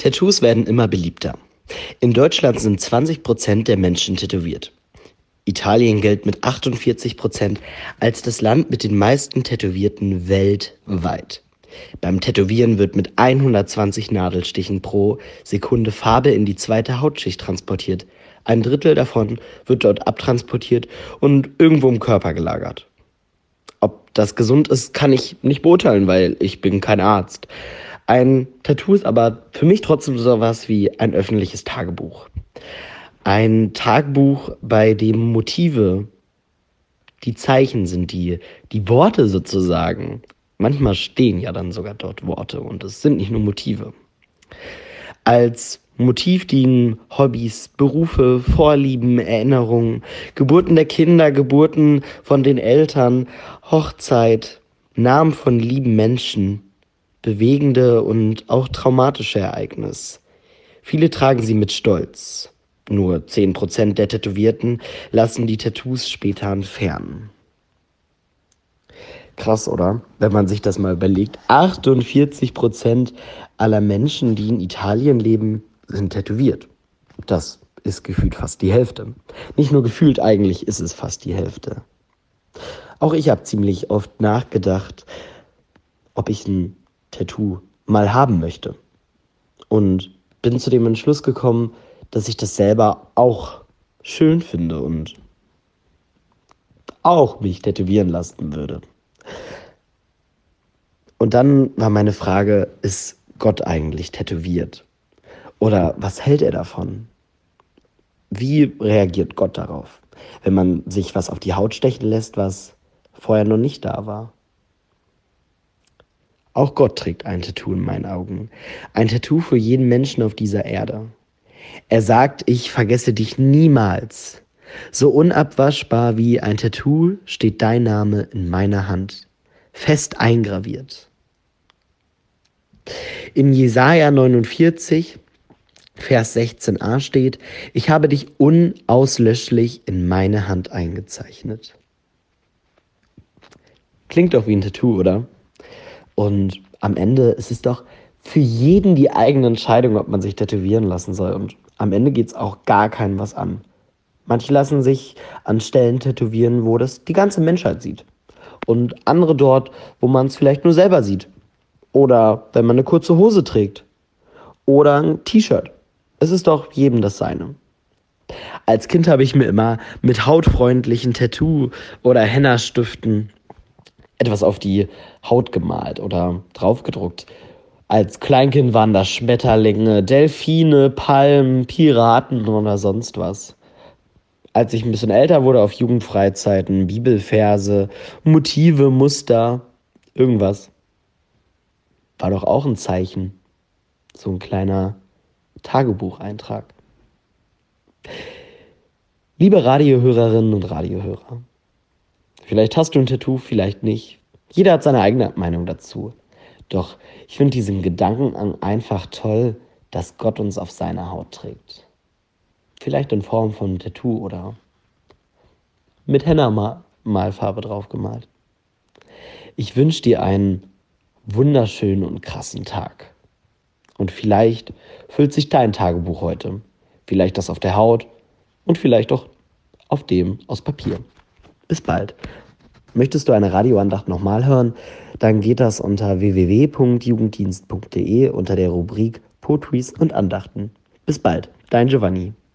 Tattoos werden immer beliebter. In Deutschland sind 20% der Menschen tätowiert. Italien gilt mit 48% als das Land mit den meisten Tätowierten weltweit. Beim Tätowieren wird mit 120 Nadelstichen pro Sekunde Farbe in die zweite Hautschicht transportiert. Ein Drittel davon wird dort abtransportiert und irgendwo im Körper gelagert. Ob das gesund ist, kann ich nicht beurteilen, weil ich bin kein Arzt. Ein Tattoo ist aber für mich trotzdem sowas wie ein öffentliches Tagebuch. Ein Tagebuch, bei dem Motive die Zeichen sind, die Worte sozusagen. Manchmal stehen ja dann sogar dort Worte und es sind nicht nur Motive. Als Motiv dienen Hobbys, Berufe, Vorlieben, Erinnerungen, Geburten der Kinder, Geburten von den Eltern, Hochzeit, Namen von lieben Menschen, bewegende und auch traumatische Ereignisse. Viele tragen sie mit Stolz. Nur 10% der Tätowierten lassen die Tattoos später entfernen. Krass, oder? Wenn man sich das mal überlegt. 48% aller Menschen, die in Italien leben, sind tätowiert. Das ist gefühlt fast die Hälfte. Nicht nur gefühlt, eigentlich ist es fast die Hälfte. Auch ich habe ziemlich oft nachgedacht, ob ich ein Tattoo mal haben möchte. Und bin zu dem Entschluss gekommen, dass ich das selber auch schön finde und auch mich tätowieren lassen würde. Und dann war meine Frage, ist Gott eigentlich tätowiert? Oder was hält er davon? Wie reagiert Gott darauf, wenn man sich was auf die Haut stechen lässt, was vorher noch nicht da war? Auch Gott trägt ein Tattoo in meinen Augen. Ein Tattoo für jeden Menschen auf dieser Erde. Er sagt, ich vergesse dich niemals. So unabwaschbar wie ein Tattoo steht dein Name in meiner Hand, fest eingraviert. In Jesaja 49, Vers 16a steht, ich habe dich unauslöschlich in meine Hand eingezeichnet. Klingt doch wie ein Tattoo, oder? Und am Ende ist es doch für jeden die eigene Entscheidung, ob man sich tätowieren lassen soll. Und am Ende geht es auch gar keinem was an. Manche lassen sich an Stellen tätowieren, wo das die ganze Menschheit sieht. Und andere dort, wo man es vielleicht nur selber sieht. Oder wenn man eine kurze Hose trägt. Oder ein T-Shirt. Es ist doch jedem das Seine. Als Kind habe ich mir immer mit hautfreundlichen Tattoo- oder Henna-Stiften etwas auf die Haut gemalt oder draufgedruckt. Als Kleinkind waren das Schmetterlinge, Delfine, Palmen, Piraten oder sonst was. Als ich ein bisschen älter wurde, auf Jugendfreizeiten, Bibelverse, Motive, Muster, irgendwas. War doch auch ein Zeichen. So ein kleiner Tagebucheintrag. Liebe Radiohörerinnen und Radiohörer, vielleicht hast du ein Tattoo, vielleicht nicht. Jeder hat seine eigene Meinung dazu. Doch ich finde diesen Gedanken einfach toll, dass Gott uns auf seiner Haut trägt. Vielleicht in Form von einem Tattoo oder mit Henna-Malfarbe drauf gemalt. Ich wünsche dir einen wunderschönen und krassen Tag. Und vielleicht füllt sich dein Tagebuch heute. Vielleicht das auf der Haut und vielleicht auch auf dem aus Papier. Bis bald. Möchtest du eine Radioandacht nochmal hören? Dann geht das unter www.jugenddienst.de unter der Rubrik Poetries und Andachten. Bis bald, dein Giovanni.